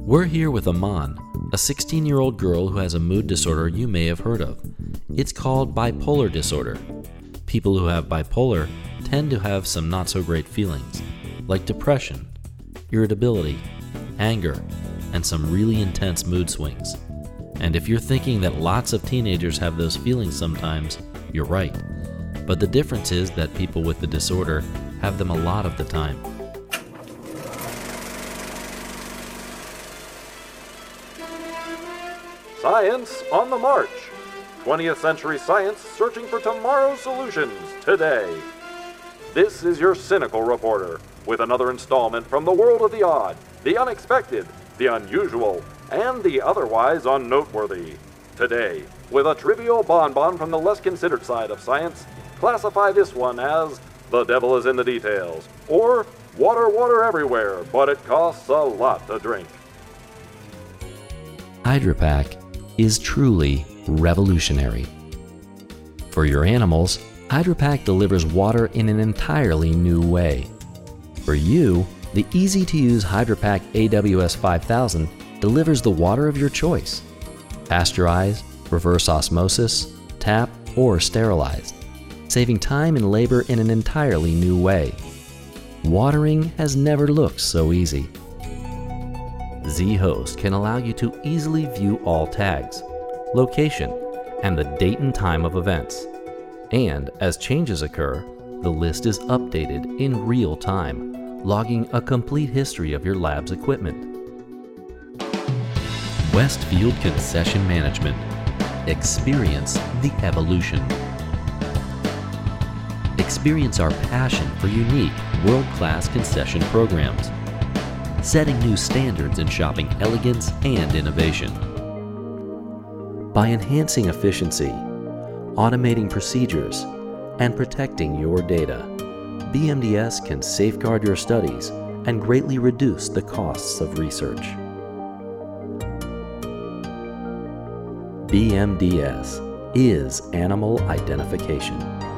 We're here with Aman, a 16-year-old girl who has a mood disorder you may have heard of. It's called bipolar disorder. People who have bipolar tend to have some not-so-great feelings, like depression, irritability, anger, and some really intense mood swings. And if you're thinking that lots of teenagers have those feelings sometimes, you're right. But the difference is that people with the disorder have them a lot of the time. Science on the March. 20th century science searching for tomorrow's solutions today. This is your cynical reporter with another installment from the world of the odd, the unexpected, the unusual, and the otherwise unnoteworthy. Today, with a trivial bonbon from the less considered side of science, classify this one as The Devil is in the Details, or water everywhere, but it costs a lot to drink. HydraPak is truly revolutionary. For your animals, HydraPak delivers water in an entirely new way. For you, the easy-to-use HydraPak AWS 5000 delivers the water of your choice. Pasteurized, reverse osmosis, tap, or sterilized, saving time and labor in an entirely new way. Watering has never looked so easy. Z-Host can allow you to easily view all tags, location, and the date and time of events. And as changes occur, the list is updated in real time, logging a complete history of your lab's equipment. Westfield Concession Management. Experience the evolution. Experience our passion for unique, world-class concession programs, setting new standards in shopping elegance and innovation. By enhancing efficiency, automating procedures, and protecting your data, BMDS can safeguard your studies and greatly reduce the costs of research. BMDS is animal identification.